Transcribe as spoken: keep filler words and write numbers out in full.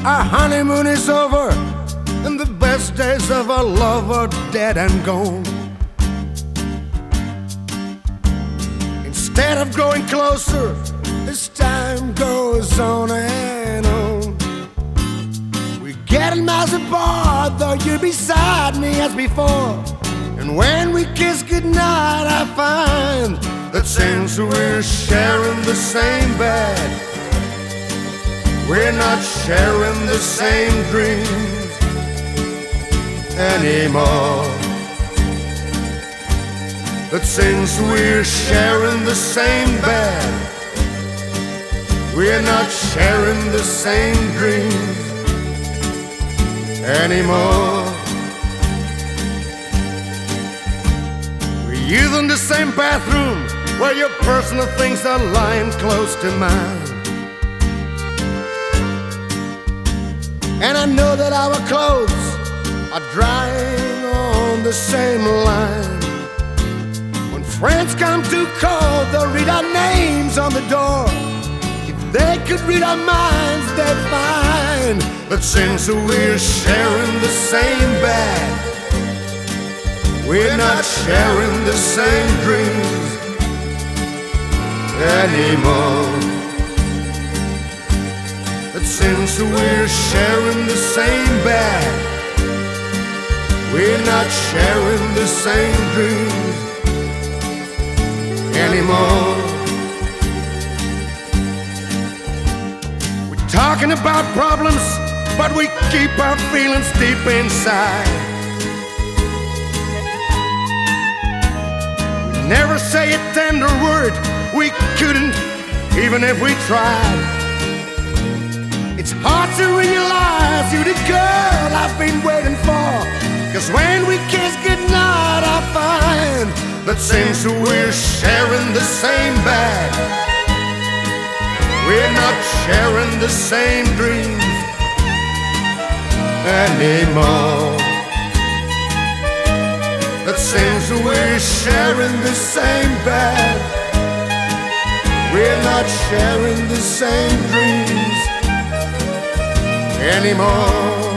Our honeymoon is over, and the best days of our love are dead and gone. Instead of growing closer, as time goes on and on, we're getting miles apart, though you're beside me as before. And when we kiss goodnight, I find that since we're sharing the same bed, we're not sharing the same dreams anymore. But since we're sharing the same bed, we're not sharing the same dreams anymore. We're using the same bathroom where your personal things are lying close to mine. And I know that our clothes are drying on the same line. When friends come to call, they'll read our names on the door. If they could read our minds, they'd find that since we're sharing the same bed, we're not sharing the same dreams anymore. But since we're sharing the same bed, we're not sharing the same dreams anymore. We're talking about problems, but we keep our feelings deep inside. We never say a tender word, we couldn't, even if we tried. It's hard to realize you're the girl I've been waiting for, 'cause when we kiss goodnight, I find that since we're sharing the same bed, we're not sharing the same dreams anymore. That since we're sharing the same bed, we're not sharing the same dreams anymore.